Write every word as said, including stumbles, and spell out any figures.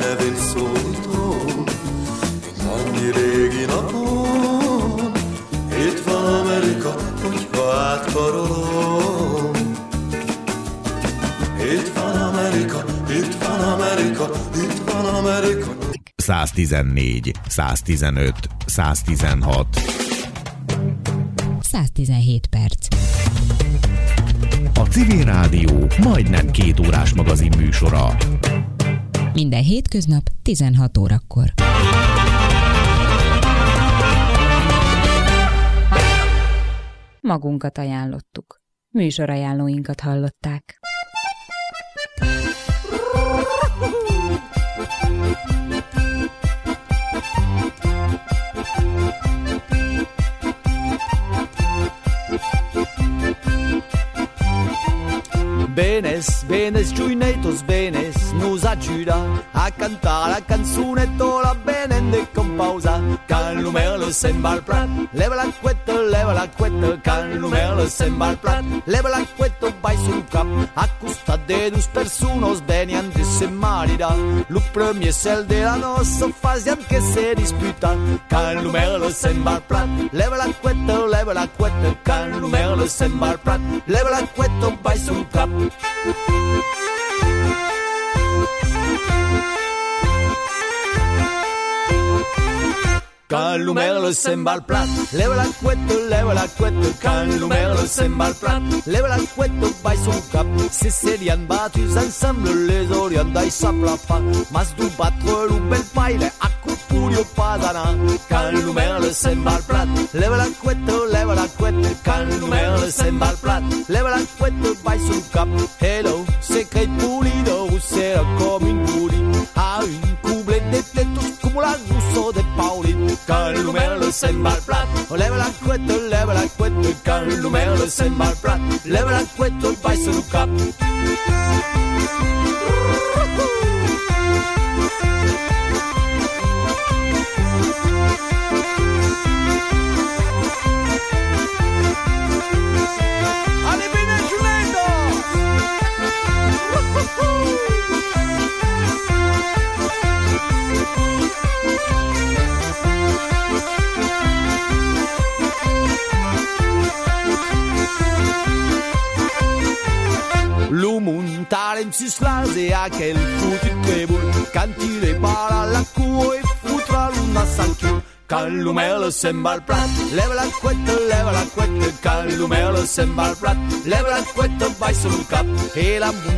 neve il szólítón, mint annyi régi napon. Itt van Amerika, hogyha átkarolom. Itt van Amerika, itt van Amerika, itt van Amerika. száz tizennégy, száz tizenöt, száz tizenhat. száz tizenhét perc. A Civil Rádió majdnem két órás magazin műsora. Minden hétköznap tizenhat órakor. Magunkat ajánlottuk. Műsorajánlóinkat hallották. Benes, benes, giuinetos, benes, nos ayuda a cantar la canzunetto, la benende con pausa. Can l'umerlo sembra al plat, leva la cuetta, leva la cuetta. Can l'umerlo sembra al plat, leva la cuetta, vai sul cap. A costat de dos persones venian de se marida. Lo premier cel de la nossa fazian que se disputa. Can l'umerlo sembra al plat, leva la cuetta, leva la cuetta. Can l'umerlo sembra al plat, leva la cuetta, vai sul cap. Can l'umerlo sembra al plat, leva la cuetta, leva la cuetta. Can l'umerlo sembra al plat, leva la cuetta, vai sul cap. Se serian battus ensemble, les orian dai saplapa. Mas du battre un bel paile, a cupurio padana. Can l'umerlo sembra al plat, leva la cuetta, leva la cuetta. Can l'umerlo sembra al plat, leva la cuetta, vai sul cap. Hello, secret pulido, sera come in guri. A un cuble de tetos como la gusto de Paulin. Can l'umerlo sembra al plat, leva la cuetta, leva la cuetta. Can l'umerlo sembra al plat, leva la cuetta, vai sul cap. Lo montare in Cislase a quel foutu trebul. Quand il est par la cour et foutra l'una sanchiu. Can l'umerlo sembra al plat, leva la cuetta, leva la cuetta. Can l'umerlo sembra al plat, leva la cuetta, vai sul cap. E la